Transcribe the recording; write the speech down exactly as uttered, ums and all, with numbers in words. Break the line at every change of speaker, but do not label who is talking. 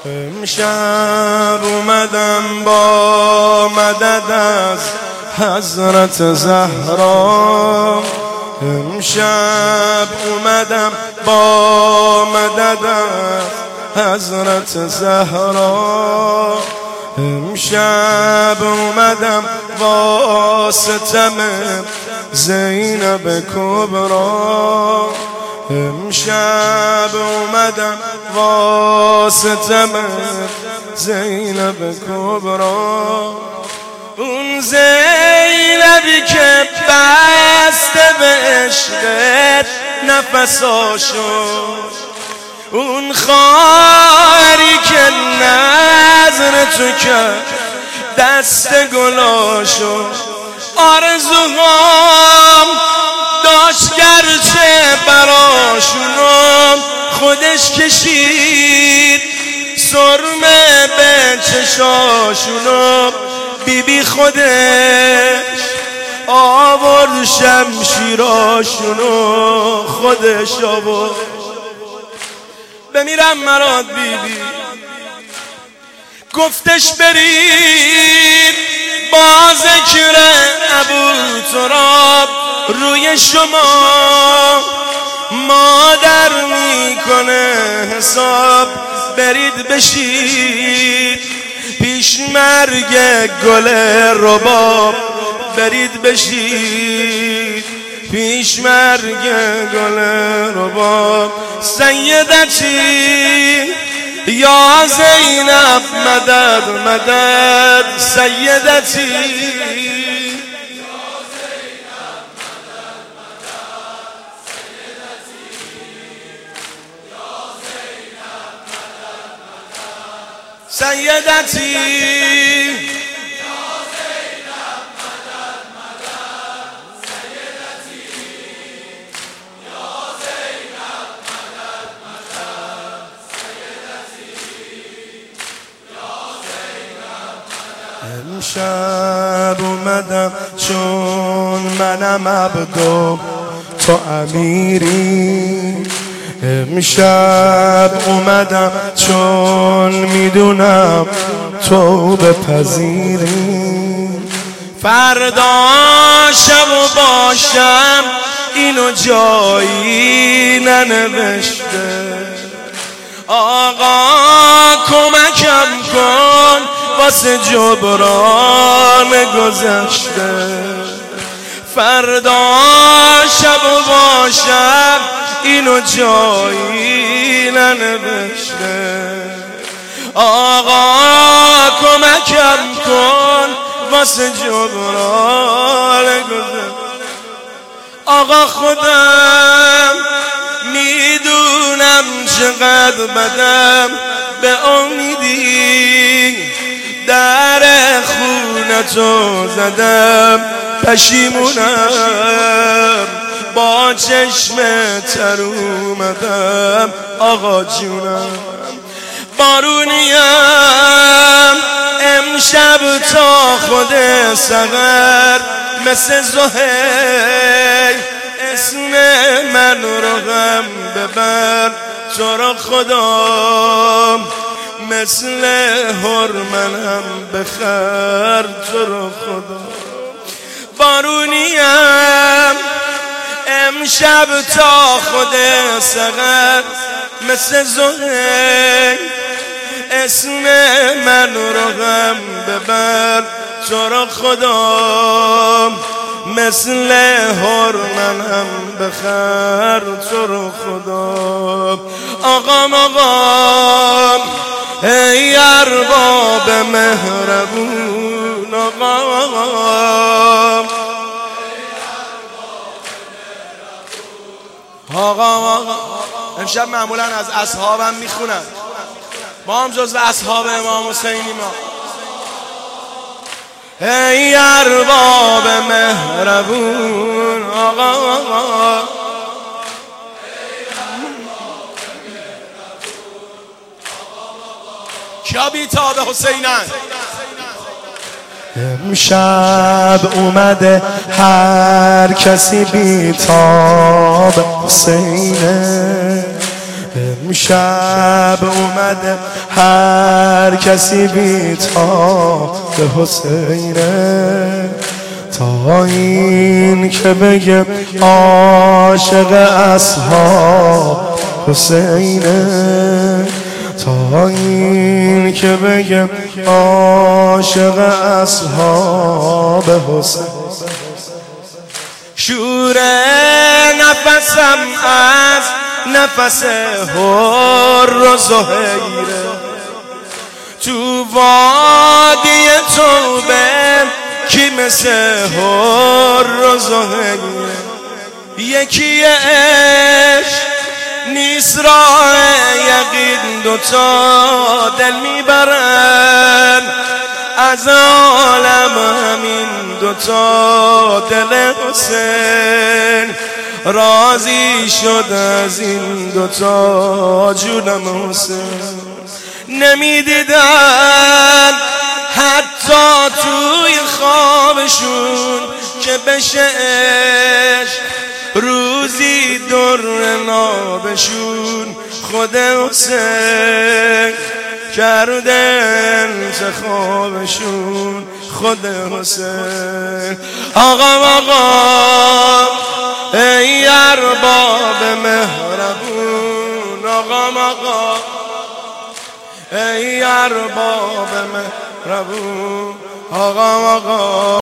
امشب اومدم با مدد از حضرت زهرا، امشب اومدم با مدد از حضرت زهرا، امشب اومدم واسطم زینب کبرا، امشب اومدم واسطم زینب کبرا، اون زینبی که بسته به عشقت نفساشو، اون خواهری که نظر تو کرد دست گلاشو، آرزوهام داشت گرچه براشونم خودش کشید سرمه به چشاشونم، بی بی خودش آورد شمشیراشونو، خودش آورد بمیرم مراد بی بی، گفتش برید با ذکر ابو تراب روی شما مادر میکنه حساب، برید بشید پیش مرگ گل رباب، برید بشید پیش مرگ گل رباب، سیدتی یا زینب مدد مدد، سیدتی سیدتی یا زینب مدد مدد، سیدتی یا زینب مدد مدد، سیدتی یا زینب مدد. امشب اومدم چون منم عبدو تو امیری، امشب اومدم چون میدونم تو بپذیری، فردا شب و باشم اینو جایی ننوشته، آقا کمکم کن واسه جبران گذشته، فردا شب و باشم اینو جایی ننوشته، آقا کمکم کن واسه جبران گذشته، آقا خودم میدونم چقدر بدم به امیدی در خونتو زدم، پشیمونم با چشم تر اومدم، آقا جونم بارونیم امشب تا خود سحر، مثل زهیر اسم من رو غم ببر، تو رو خدا مثل هرمنم بخر، تو رو خدا بارونیم امشب تا خود سحر، مثل زهیر اسم من رو غم ببر، تو رو خدا مثل هرمنم بخر، تو رو خدا. آقام آقام ای ارباب مهربون، آقام آقا آقا امشب معمولا از اصحابم میخونن، ما هم جزو اصحاب امام حسینی ما. ای ارباب مهربون آقا آقا، کیا بیتاب حسینن؟
امشب اومده هر کسی بیتاب حسینه، شب اومده هر کسی بی‌تاب به حسینه، تا این که بگه عاشق اصحاب حسینه، تا این که بگه عاشق اصحاب حسین.
شور نفسم از نفس حر و زهیره، تو وادی توبه کی مثل حر و زهیره. یکی عشق نیست راه یقین، دوتا دل میبرن از عالم همین دوتا دل حسین. راضی شد از این دوتا جونم حسین. نمیدیدن حتی توی خوابشون که بشه عشق روزی در نابشون. خود حسین کرده انتخابشون، خود حسین. آقا آقا ای ارباب مهربون، آقا آقا ای ارباب مهربون، آقا آقا